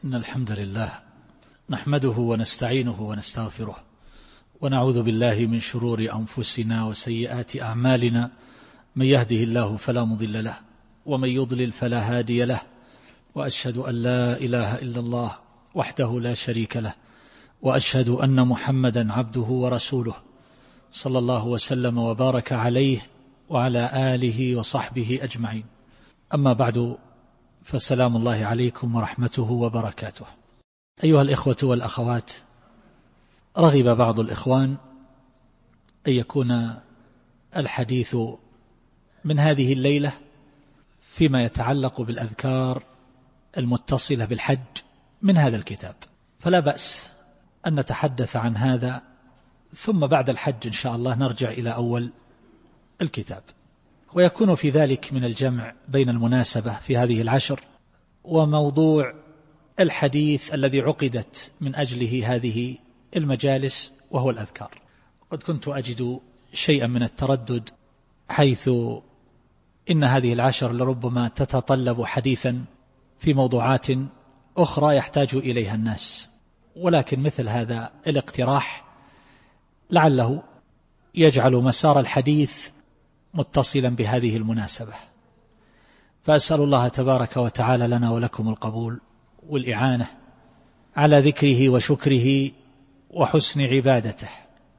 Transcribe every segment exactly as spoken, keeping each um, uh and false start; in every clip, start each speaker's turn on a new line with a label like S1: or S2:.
S1: إن الحمد لله نحمده ونستعينه ونستغفره ونعوذ بالله من شرور أنفسنا وسيئات أعمالنا، من يهده الله فلا مضل له ومن يضلل فلا هادي له، وأشهد أن لا إله إلا الله وحده لا شريك له، وأشهد أن محمدا عبده ورسوله صلى الله وسلم وبارك عليه وعلى آله وصحبه أجمعين. أما بعد، فالسلام الله عليكم ورحمته وبركاته. أيها الإخوة والأخوات، رغب بعض الإخوان أن يكون الحديث من هذه الليلة فيما يتعلق بالأذكار المتصلة بالحج من هذا الكتاب، فلا بأس أن نتحدث عن هذا، ثم بعد الحج إن شاء الله نرجع إلى أول الكتاب، ويكون في ذلك من الجمع بين المناسبة في هذه العشر وموضوع الحديث الذي عقدت من أجله هذه المجالس، وهو الأذكار. قد كنت أجد شيئا من التردد، حيث إن هذه العشر لربما تتطلب حديثا في موضوعات أخرى يحتاج إليها الناس، ولكن مثل هذا الاقتراح لعله يجعل مسار الحديث متصلا بهذه المناسبة، فأسأل الله تبارك وتعالى لنا ولكم القبول والإعانة على ذكره وشكره وحسن عبادته.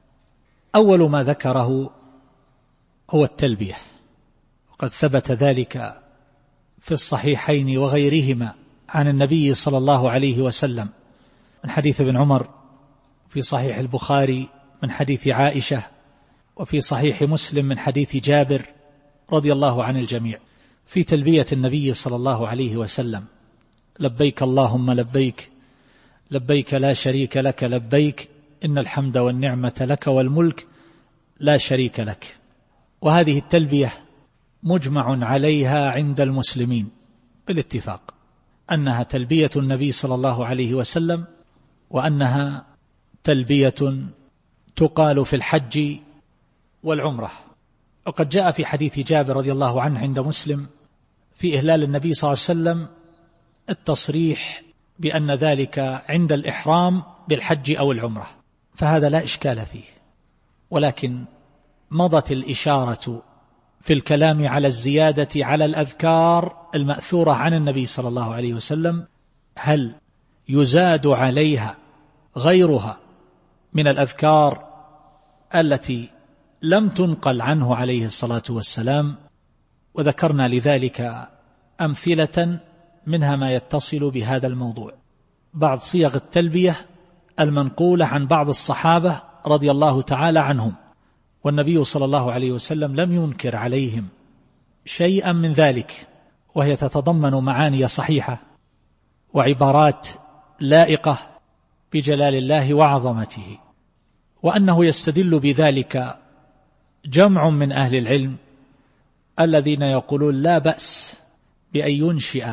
S1: أول ما ذكره هو التلبية، وقد ثبت ذلك في الصحيحين وغيرهما عن النبي صلى الله عليه وسلم، من حديث ابن عمر في صحيح البخاري، من حديث عائشة، وفي صحيح مسلم من حديث جابر رضي الله عن الجميع، في تلبية النبي صلى الله عليه وسلم: لبيك اللهم لبيك، لبيك لا شريك لك لبيك، إن الحمد والنعمة لك والملك لا شريك لك. وهذه التلبية مجمع عليها عند المسلمين بالاتفاق، أنها تلبية النبي صلى الله عليه وسلم، وأنها تلبية تقال في الحج والعمرة. وقد جاء في حديث جابر رضي الله عنه عند مسلم في إهلال النبي صلى الله عليه وسلم التصريح بأن ذلك عند الإحرام بالحج أو العمرة، فهذا لا إشكال فيه، ولكن مضت الإشارة في الكلام على الزيادة على الأذكار المأثورة عن النبي صلى الله عليه وسلم، هل يزاد عليها غيرها من الأذكار التي لم تنقل عنه عليه الصلاة والسلام؟ وذكرنا لذلك أمثلة منها ما يتصل بهذا الموضوع، بعض صيغ التلبية المنقولة عن بعض الصحابة رضي الله تعالى عنهم، والنبي صلى الله عليه وسلم لم ينكر عليهم شيئا من ذلك، وهي تتضمن معاني صحيحة وعبارات لائقة بجلال الله وعظمته، وأنه يستدل بذلك جمع من أهل العلم الذين يقولون لا بأس بأن ينشئ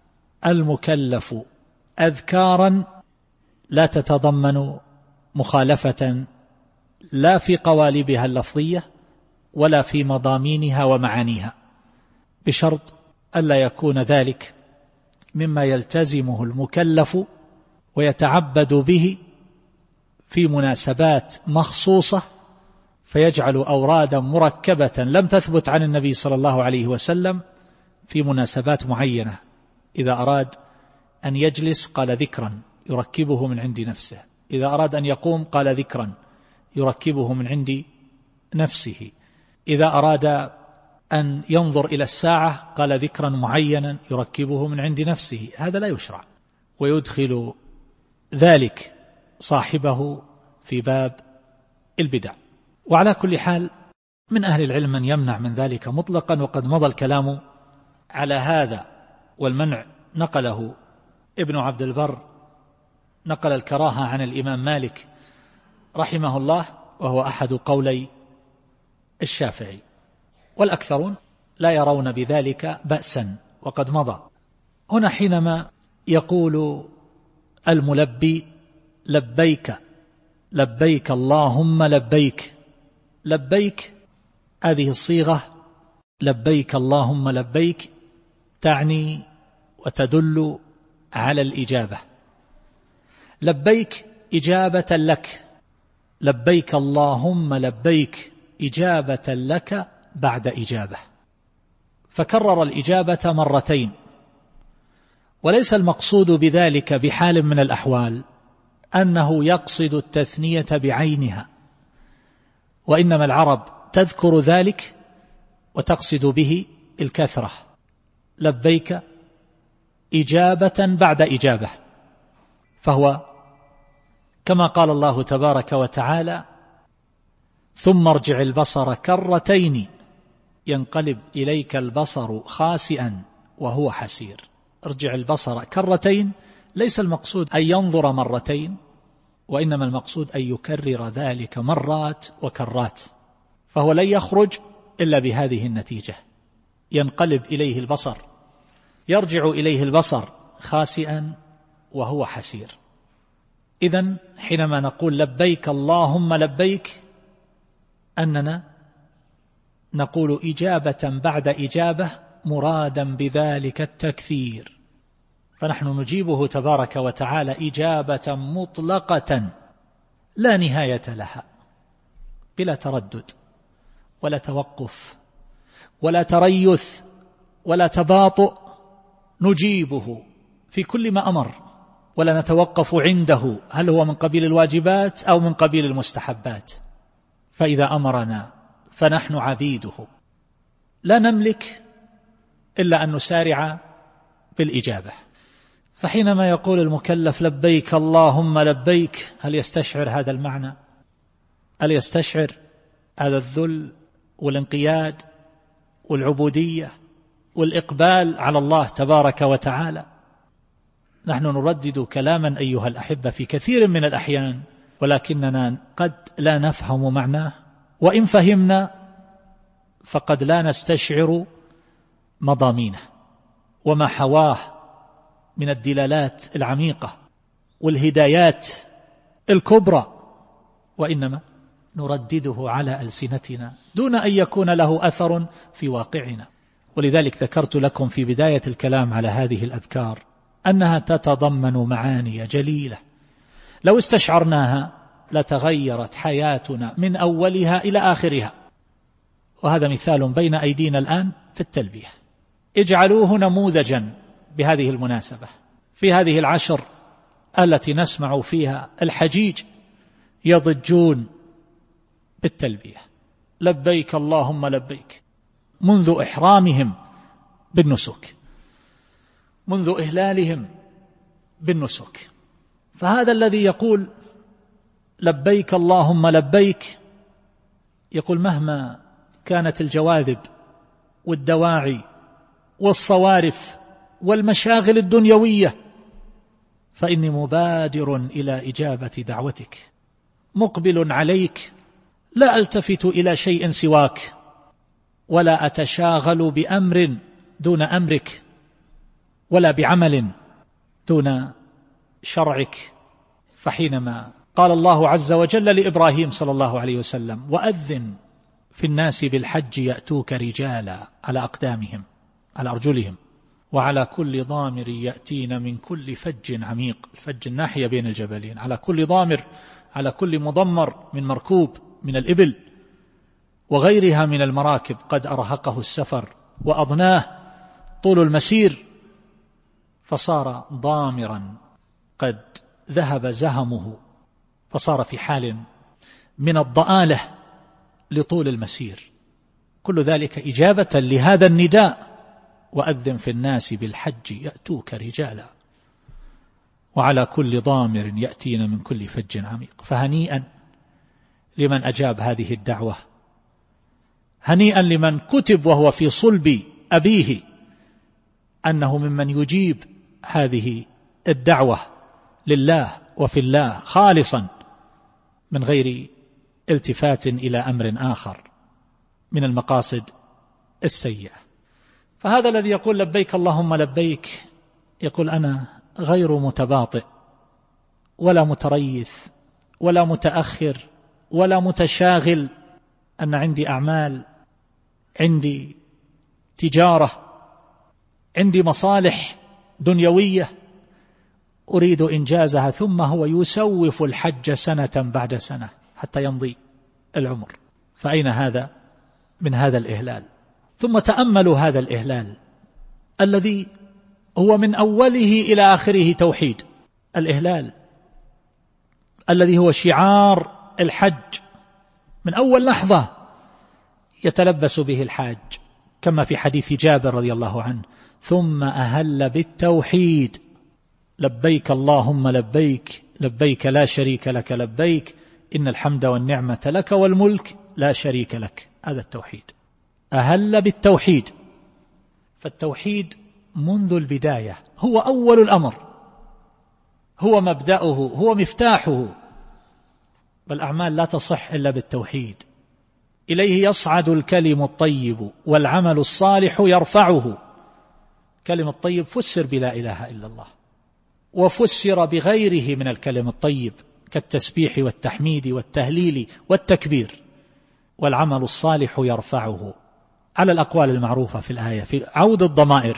S1: المكلف أذكارا لا تتضمن مخالفة لا في قوالبها اللفظية ولا في مضامينها ومعانيها، بشرط ألا يكون ذلك مما يلتزمه المكلف ويتعبد به في مناسبات مخصوصة، فيجعل أورادا مركبة لم تثبت عن النبي صلى الله عليه وسلم في مناسبات معينة. إذا أراد أن يجلس قال ذكرا يركبه من عند نفسه، إذا أراد أن يقوم قال ذكرا يركبه من عند نفسه، إذا أراد أن ينظر إلى الساعة قال ذكرا معينا يركبه من عند نفسه. هذا لا يشرع، ويدخل ذلك صاحبه في باب البدع. وعلى كل حال، من أهل العلم من يمنع من ذلك مطلقا، وقد مضى الكلام على هذا، والمنع نقله ابن عبد البر، نقل الكراهة عن الإمام مالك رحمه الله، وهو أحد قولي الشافعي، والأكثرون لا يرون بذلك بأسا، وقد مضى. هنا حينما يقول الملبي لبيك لبيك اللهم لبيك، لبيك هذه الصيغة لبيك اللهم لبيك تعني وتدل على الإجابة، لبيك إجابة لك، لبيك اللهم لبيك إجابة لك بعد إجابة، فكرر الإجابة مرتين. وليس المقصود بذلك بحال من الأحوال أنه يقصد التثنية بعينها، وإنما العرب تذكر ذلك وتقصد به الكثرة. لبيك إجابة بعد إجابة، فهو كما قال الله تبارك وتعالى: ثم ارجع البصر كرتين ينقلب إليك البصر خاسئا وهو حسير. ارجع البصر كرتين، ليس المقصود أن ينظر مرتين، وإنما المقصود أن يكرر ذلك مرات وكرات، فهو لن يخرج إلا بهذه النتيجة: ينقلب إليه البصر، يرجع إليه البصر خاسئا وهو حسير. إذن حينما نقول لبيك اللهم لبيك، أننا نقول إجابة بعد إجابة مرادا بذلك التكثير، فنحن نجيبه تبارك وتعالى إجابة مطلقة لا نهاية لها، بلا تردد ولا توقف ولا تريث ولا تباطؤ، نجيبه في كل ما أمر، ولا نتوقف عنده هل هو من قبيل الواجبات أو من قبيل المستحبات. فإذا أمرنا فنحن عبيده، لا نملك إلا أن نسارع بالإجابة. فحينما يقول المكلف لبيك اللهم لبيك، هل يستشعر هذا المعنى؟ هل يستشعر هذا الذل والانقياد والعبودية والإقبال على الله تبارك وتعالى؟ نحن نردد كلاما أيها الأحبة في كثير من الأحيان، ولكننا قد لا نفهم معناه، وإن فهمنا فقد لا نستشعر مضامينه وما حواه من الدلالات العميقة والهدايات الكبرى، وإنما نردده على ألسنتنا دون أن يكون له أثر في واقعنا. ولذلك ذكرت لكم في بداية الكلام على هذه الأذكار أنها تتضمن معاني جليلة لو استشعرناها لتغيرت حياتنا من أولها إلى آخرها. وهذا مثال بين أيدينا الآن في التلبية، اجعلوه نموذجا بهذه المناسبة في هذه العشر التي نسمع فيها الحجيج يضجون بالتلبية: لبيك اللهم لبيك، منذ إحرامهم بالنسك، منذ إهلالهم بالنسك. فهذا الذي يقول لبيك اللهم لبيك يقول مهما كانت الجواذب والدواعي والصوارف والمشاغل الدنيوية فإني مبادر إلى إجابة دعوتك، مقبل عليك، لا ألتفت إلى شيء سواك، ولا أتشاغل بأمر دون أمرك، ولا بعمل دون شرعك. فحينما قال الله عز وجل لإبراهيم صلى الله عليه وسلم: وأذن في الناس بالحج يأتوك رجالا على أقدامهم على أرجلهم وعلى كل ضامر يأتين من كل فج عميق، الفج الناحية بين الجبلين، على كل ضامر، على كل مضمر من مركوب من الإبل وغيرها من المراكب قد أرهقه السفر وأضناه طول المسير، فصار ضامرا قد ذهب زهمه، فصار في حال من الضآلة لطول المسير. كل ذلك إجابة لهذا النداء: وأذن في الناس بالحج يأتوك رجالا وعلى كل ضامر يأتين من كل فج عميق. فهنيئا لمن أجاب هذه الدعوة، هنيئا لمن كتب وهو في صلب أبيه أنه ممن يجيب هذه الدعوة لله وفي الله خالصا من غير التفات إلى أمر آخر من المقاصد السيئة. فهذا الذي يقول لبيك اللهم لبيك يقول أنا غير متباطئ ولا متريث ولا متأخر ولا متشاغل، أن عندي أعمال، عندي تجارة، عندي مصالح دنيوية أريد إنجازها، ثم هو يسوف الحج سنة بعد سنة حتى يمضي العمر. فأين هذا من هذا الإهلال؟ ثم تأملوا هذا الإهلال الذي هو من أوله إلى آخره توحيد، الإهلال الذي هو شعار الحج من أول لحظة يتلبس به الحاج، كما في حديث جابر رضي الله عنه: ثم أهل بالتوحيد، لبيك اللهم لبيك، لبيك لا شريك لك لبيك، إن الحمد والنعمة لك والملك لا شريك لك. هذا التوحيد، أهل بالتوحيد. فالتوحيد منذ البداية هو أول الأمر، هو مبدأه، هو مفتاحه. والأعمال لا تصح إلا بالتوحيد. إليه يصعد الكلم الطيب والعمل الصالح يرفعه. كلم الطيب فسر بلا إله إلا الله، وفسر بغيره من الكلم الطيب كالتسبيح والتحميد والتهليل والتكبير. والعمل الصالح يرفعه على الأقوال المعروفة في الآية، في عود الضمائر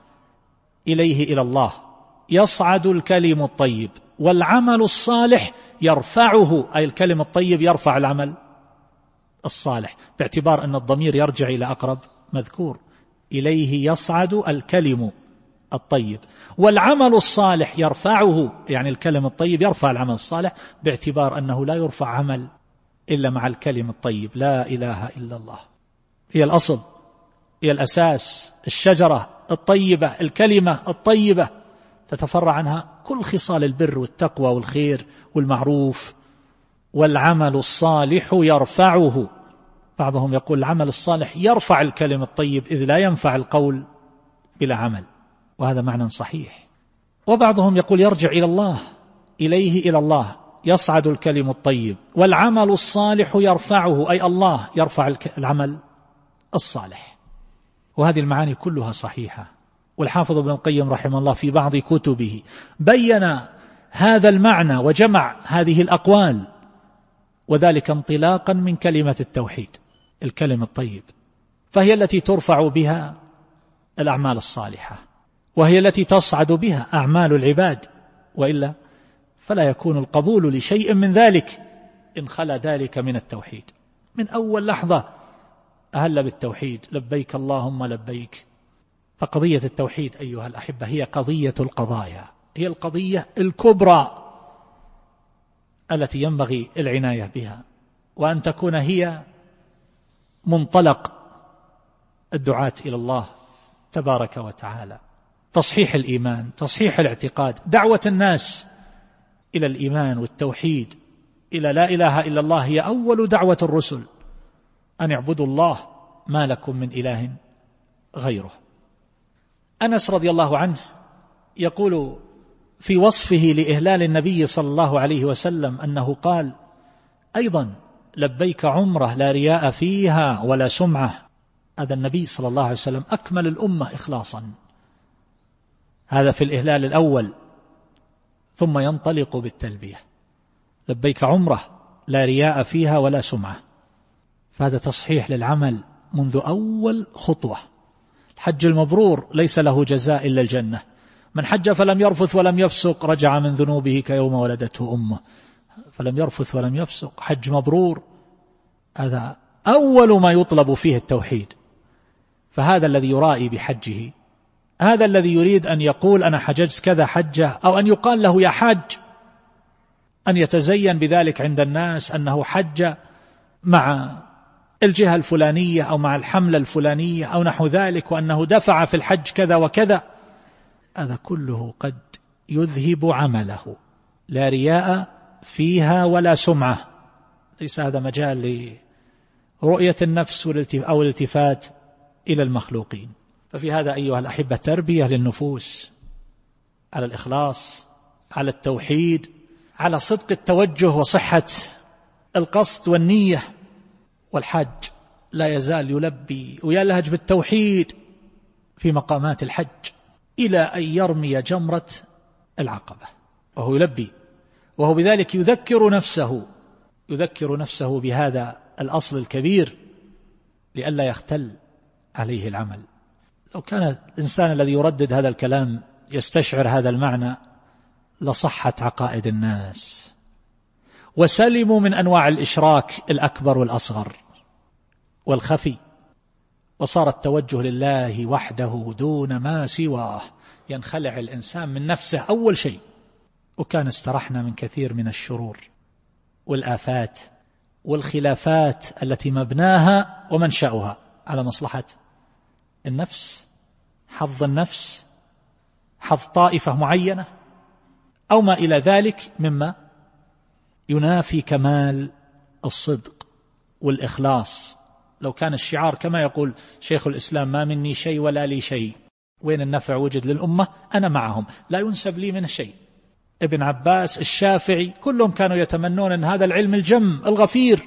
S1: إليه إلى الله. يصعد الكلم الطيب والعمل الصالح يرفعه، أي الكلم الطيب يرفع العمل الصالح، باعتبار أن الضمير يرجع إلى أقرب مذكور. إليه يصعد الكلم الطيب والعمل الصالح يرفعه، يعني الكلم الطيب يرفع العمل الصالح، باعتبار أنه لا يرفع عمل إلا مع الكلم الطيب. لا إله إلا الله هي الأصل، هي الأساس، الشجرة الطيبة، الكلمة الطيبة تتفرع عنها كل خصال البر والتقوى والخير والمعروف. والعمل الصالح يرفعه. بعضهم يقول العمل الصالح يرفع الكلم الطيب، إذ لا ينفع القول بلا عمل، وهذا معنى صحيح. وبعضهم يقول يرجع إلى الله، إليه إلى الله يصعد الكلم الطيب والعمل الصالح يرفعه، أي الله يرفع العمل الصالح. وهذه المعاني كلها صحيحة. والحافظ ابن القيم رحمه الله في بعض كتبه بين هذا المعنى وجمع هذه الأقوال، وذلك انطلاقا من كلمة التوحيد، الكلم الطيب، فهي التي ترفع بها الأعمال الصالحة، وهي التي تصعد بها أعمال العباد، وإلا فلا يكون القبول لشيء من ذلك إن خلا ذلك من التوحيد. من أول لحظة أهل بالتوحيد، لبيك اللهم لبيك. فقضية التوحيد أيها الأحبة هي قضية القضايا، هي القضية الكبرى التي ينبغي العناية بها، وأن تكون هي منطلق الدعاة إلى الله تبارك وتعالى. تصحيح الإيمان، تصحيح الاعتقاد، دعوة الناس إلى الإيمان والتوحيد، إلى لا إله إلا الله، هي أول دعوة الرسل، أن اعبدوا الله ما لكم من إله غيره. أنس رضي الله عنه يقول في وصفه لإهلال النبي صلى الله عليه وسلم أنه قال أيضا: لبيك عمره لا رياء فيها ولا سمعة. هذا النبي صلى الله عليه وسلم أكمل الأمة إخلاصا. هذا في الإهلال الأول، ثم ينطلق بالتلبية: لبيك عمره لا رياء فيها ولا سمعة. فهذا تصحيح للعمل منذ أول خطوة. الحج المبرور ليس له جزاء إلا الجنة. من حج فلم يرفث ولم يفسق رجع من ذنوبه كيوم ولدته أمه. فلم يرفث ولم يفسق، حج مبرور، هذا أول ما يطلب فيه التوحيد. فهذا الذي يرائي بحجه، هذا الذي يريد أن يقول أنا حججت كذا حجة، أو أن يقال له يا حج، أن يتزين بذلك عند الناس أنه حج مع الجهة الفلانية أو مع الحملة الفلانية أو نحو ذلك، وأنه دفع في الحج كذا وكذا. هذا كله قد يذهب عمله. لا رياء فيها ولا سمعة. ليس هذا مجال لرؤية النفس أو الالتفات إلى المخلوقين. ففي هذا أيها الأحبة تربية للنفوس على الإخلاص، على التوحيد، على صدق التوجه وصحة القصد والنية. والحاج لا يزال يلبي ويلهج بالتوحيد في مقامات الحج إلى أن يرمي جمرة العقبة وهو يلبي، وهو بذلك يذكر نفسه يذكر نفسه بهذا الأصل الكبير لئلا يختل عليه العمل. لو كان الإنسان الذي يردد هذا الكلام يستشعر هذا المعنى لصحت عقائد الناس وسلموا من أنواع الإشراك الأكبر والأصغر والخفي، وصار التوجه لله وحده دون ما سواه، ينخلع الإنسان من نفسه أول شيء، وكان استرحنا من كثير من الشرور والآفات والخلافات التي مبناها ومنشأها على مصلحة النفس، حظ النفس، حظ طائفة معينة، أو ما إلى ذلك مما ينافي كمال الصدق والإخلاص. لو كان الشعار كما يقول شيخ الإسلام ما مني شيء ولا لي شيء، وين النفع وجد للأمة أنا معهم، لا ينسب لي من شيء. ابن عباس، الشافعي، كلهم كانوا يتمنون أن هذا العلم الجم الغفير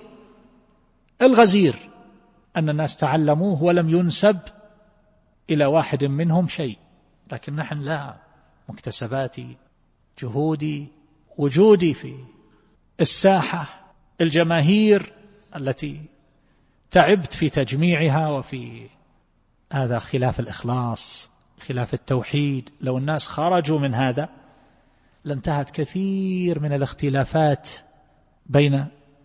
S1: الغزير أن الناس تعلموه ولم ينسب إلى واحد منهم شيء. لكن نحن لا، مكتسباتي، جهودي، وجودي في الساحة، الجماهير التي تعبت في تجميعها، وفي هذا خلاف الإخلاص، خلاف التوحيد. لو الناس خرجوا من هذا لانتهت كثير من الاختلافات بين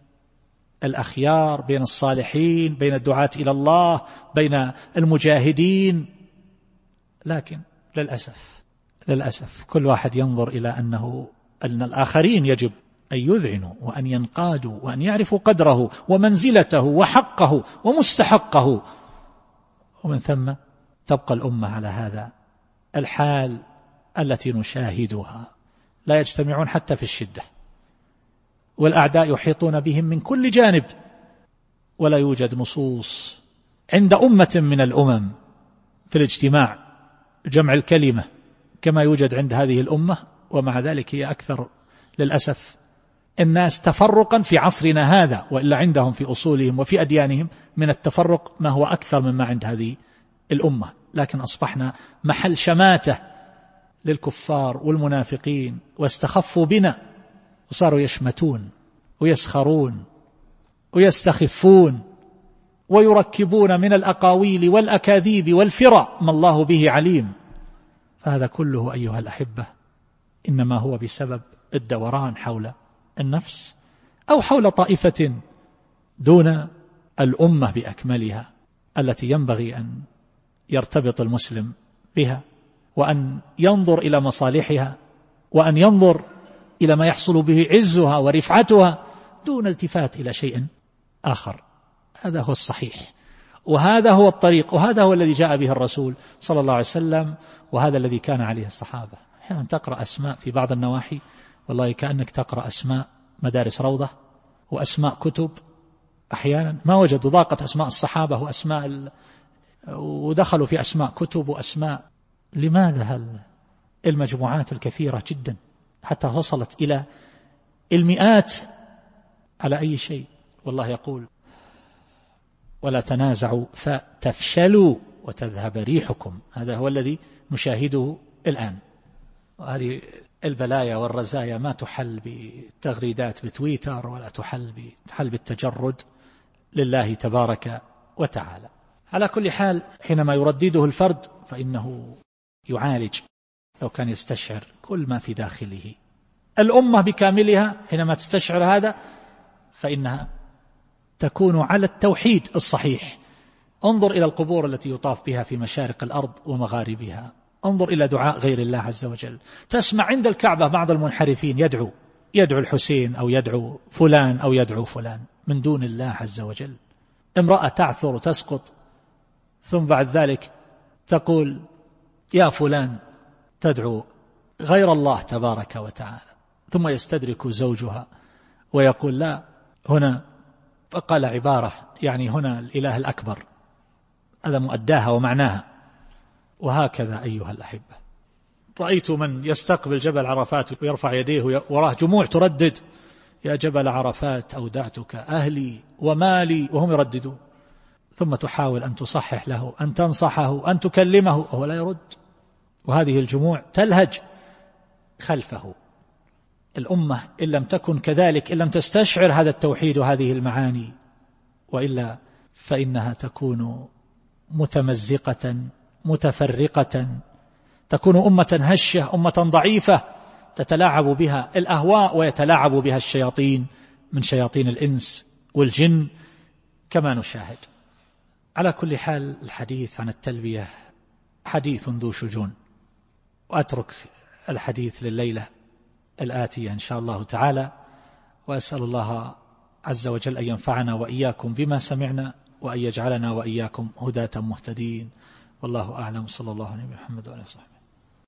S1: الأخيار، بين الصالحين، بين الدعاة إلى الله، بين المجاهدين. لكن للأسف للأسف كل واحد ينظر إلى أنه أن الآخرين يجب أن يذعنوا وأن ينقادوا وأن يعرفوا قدره ومنزلته وحقه ومستحقه، ومن ثم تبقى الأمة على هذا الحال التي نشاهدها. لا يجتمعون حتى في الشدة، والأعداء يحيطون بهم من كل جانب، ولا يوجد نصوص عند أمة من الأمم في الاجتماع، جمع الكلمة كما يوجد عند هذه الأمة. ومع ذلك هي أكثر للأسف الناس تفرقا في عصرنا هذا، وإلا عندهم في أصولهم وفي أديانهم من التفرق ما هو أكثر مما عند هذه الأمة. لكن أصبحنا محل شماتة للكفار والمنافقين، واستخفوا بنا وصاروا يشمتون ويسخرون ويستخفون ويركبون من الأقاويل والأكاذيب والفرع ما الله به عليم. فهذا كله أيها الأحبة إنما هو بسبب الدوران حول النفس أو حول طائفة دون الأمة بأكملها، التي ينبغي أن يرتبط المسلم بها، وأن ينظر إلى مصالحها، وأن ينظر إلى ما يحصل به عزها ورفعتها دون التفات إلى شيء آخر. هذا هو الصحيح، وهذا هو الطريق، وهذا هو الذي جاء به الرسول صلى الله عليه وسلم، وهذا الذي كان عليه الصحابة. أحيانا تقرأ أسماء في بعض النواحي والله كأنك تقرأ أسماء مدارس روضة وأسماء كتب، أحيانا ما وجدوا ضاقت أسماء الصحابة وأسماء ال... ودخلوا في أسماء كتب وأسماء. لماذا هل المجموعات الكثيرة جدا حتى وصلت إلى المئات على أي شيء؟ والله يقول ولا تنازعوا فتفشلوا وتذهب ريحكم. هذا هو الذي نشاهده الآن. وهذه البلايا والرزايا ما تحل بتغريدات بتويتر، ولا تحل تحل بالتجرد لله تبارك وتعالى. على كل حال حينما يردده الفرد فإنه يعالج لو كان يستشعر كل ما في داخله. الأمة بكاملها حينما تستشعر هذا فإنها تكون على التوحيد الصحيح. انظر إلى القبور التي يطاف بها في مشارق الأرض ومغاربها، انظر إلى دعاء غير الله عز وجل. تسمع عند الكعبة بعض المنحرفين يدعو يدعو الحسين أو يدعو فلان أو يدعو فلان من دون الله عز وجل. امرأة تعثر وتسقط ثم بعد ذلك تقول يا فلان، تدعو غير الله تبارك وتعالى، ثم يستدرك زوجها ويقول لا، هنا فقال عبارة يعني هنا الإله الأكبر، هذا مؤداها ومعناها. وهكذا أيها الأحبة رأيت من يستقبل جبل عرفات ويرفع يديه وراه جموع تردد يا جبل عرفات أودعتك أهلي ومالي، وهم يرددون، ثم تحاول أن تصحح له، أن تنصحه، أن تكلمه، وهو لا يرد، وهذه الجموع تلهج خلفه. الأمة إن لم تكن كذلك، إن لم تستشعر هذا التوحيد وهذه المعاني، وإلا فإنها تكون متمزقة متفرقة، تكون أمة هشة، أمة ضعيفة، تتلاعب بها الأهواء ويتلاعب بها الشياطين من شياطين الإنس والجن كما نشاهد. على كل حال الحديث عن التلبية حديث ذو شجون، وأترك الحديث لليلة الآتية إن شاء الله تعالى، وأسأل الله عز وجل أن ينفعنا وإياكم بما سمعنا، وأن يجعلنا وإياكم هداة مهتدين. والله أعلم. صلى الله عليه وسلم.